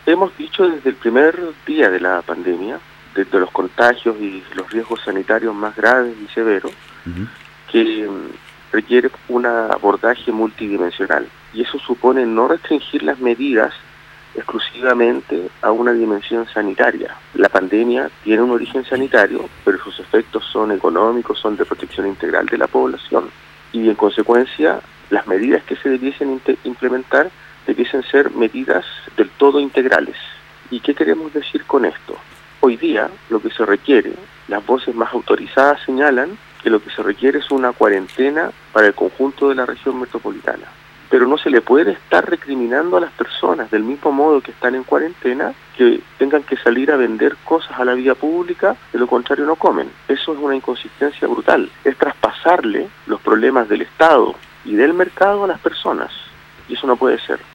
Hemos dicho desde el primer día de la pandemia, desde los contagios y los riesgos sanitarios más graves y severos, que requiere un abordaje multidimensional. Y eso supone no restringir las medidas exclusivamente a una dimensión sanitaria. La pandemia tiene un origen sanitario, pero sus efectos son económicos, son de protección integral de la población. Y en consecuencia, las medidas que se debiesen implementar debiesen ser medidas del todo integrales. ¿Y qué queremos decir con esto? Hoy día lo que se requiere, las voces más autorizadas señalan que lo que se requiere es una cuarentena para el conjunto de la región metropolitana. Pero no se le puede estar recriminando a las personas, del mismo modo que están en cuarentena, que tengan que salir a vender cosas a la vía pública, de lo contrario no comen. Eso es una inconsistencia brutal. Es traspasarle los problemas del Estado y del mercado a las personas. Y eso no puede ser.